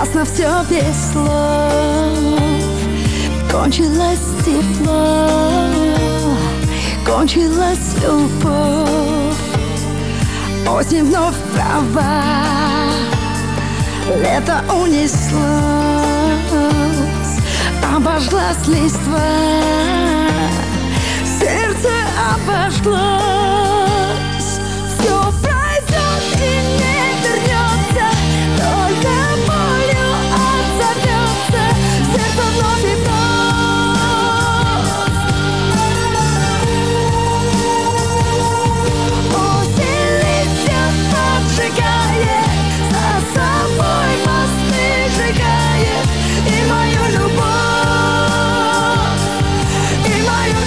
Ясно все без слов. Кончилось тепло, кончилась любовь. Осень вновь права, лето унеслось, обожглась листва, сердце обожглось. Все пройдет и не вернется, только болью отзовется сердце вновь и вновь. Осень листьев поджигает, за собой мосты сжигает и мою любовь, и мою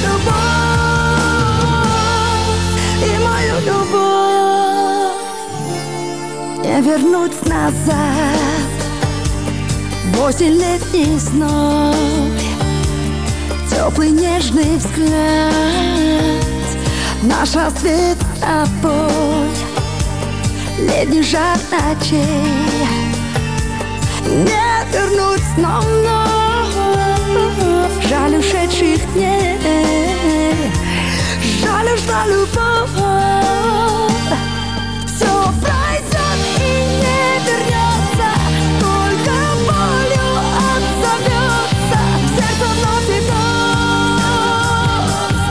любовь, и мою любовь. Не вернуть назад в осень летний зной, теплый нежный взгляд, наш рассвет с тобой, летний жар ночей. Не вернуть снова, жаль ушедших дней, жаль уж на любовь. Все пройдет и не вернется, только болью отзовется сердце вновь и вновь.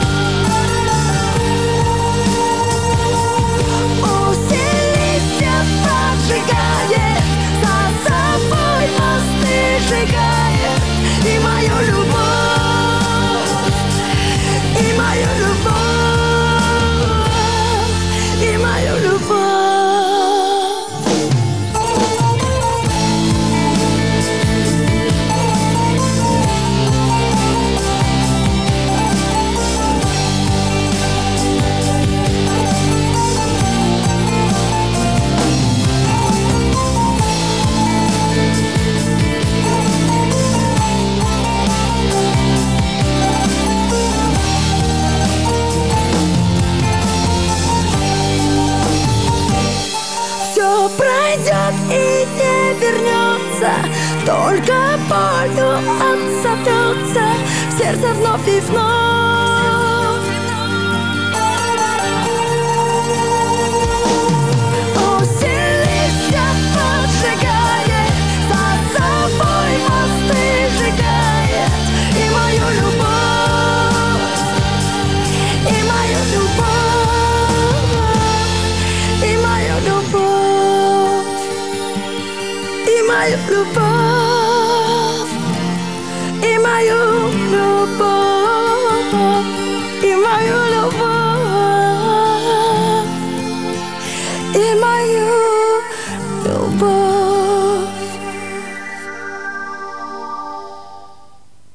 Осень листьев поджигает, за собой мосты сжигает и мою любовь, и мою любовь, и мою любовь. Все пройдет и не вернется, только болью отзовется в сердце вновь и вновь. Осень листьев поджигает, за собой мосты сжигает и мою любовь, и мою любовь, и мою любовь, и мою любовь.